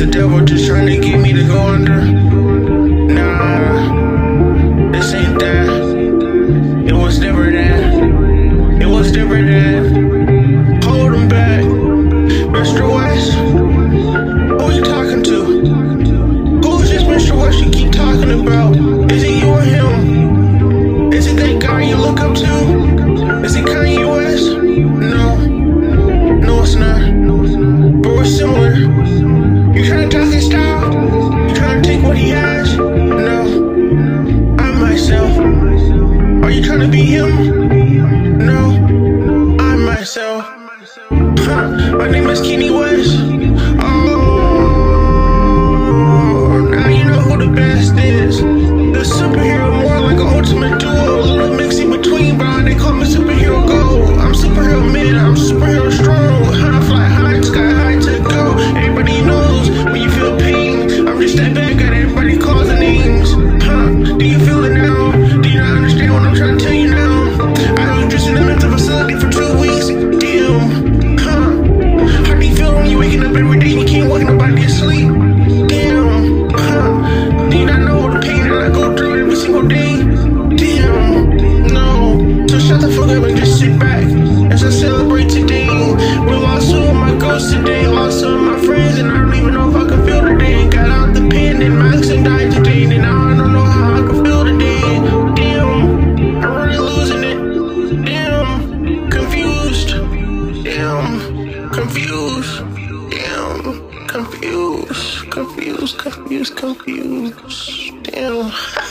devil just trying to get me to go under. Nah, this ain't that. It was never that. It was never that. Hold him back. Mr. West, who you talking to? Who is this Mr. West you keep talking about? Is it you or him? Is it that guy you look up to? Is it Kanye West? No. No, it's not. But we're similar. You trying to talk his style? You trying to take what he has? No. I'm myself. Are you trying to be him? No. I'm myself. My name is Kanye West. Oh, now you know who the best is. The superhero, more like an ultimate duo, a little mix in between, but they call me superhero gold. I'm superhero mid, I'm superhero strong. High fly high, sky high to go. Everybody knows when you feel pain. I'm just that bad guy that everybody calls the names. Do you feel it now? Do you not understand what I'm trying to tell you now? I was just in a mental facility for 2 weeks. Damn. How do you feel when you waking up every day and you can't wake nobody to sleep? Damn. Do you not know the pain that I go through every single day? Damn. No. So shut the fuck up and just sit back as I celebrate today. We lost two of my ghosts today, lost some of my friends, and I don't even know if I can feel today. Got out the pen and Max and died today, and now I don't know how I can feel today. Damn. I'm really losing it. Damn. Confused. Damn. Confused. Damn. Confused. Damn.